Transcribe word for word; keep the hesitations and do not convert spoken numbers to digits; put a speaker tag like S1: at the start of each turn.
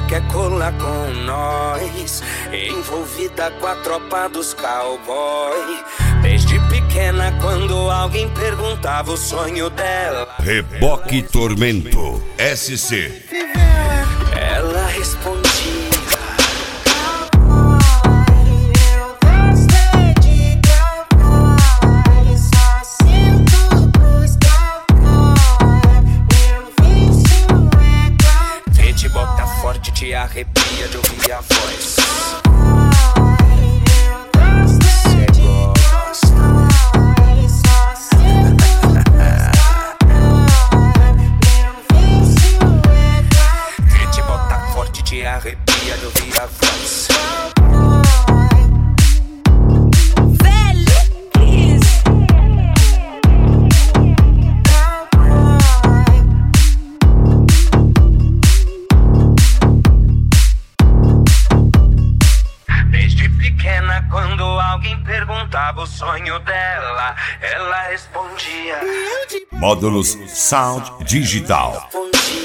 S1: quer colar com nós, envolvida com a tropa dos cowboy. Desde pequena, quando alguém perguntava o sonho dela,
S2: Reboque Tormento S C.
S1: ela respondia: te arrepia de ouvir a voz. Cê gosta. Que te bota forte, te arrepia de ouvir a voz. Quando alguém perguntava o sonho dela, ela respondia.
S2: Módulos Sound Digital.
S1: Respondia.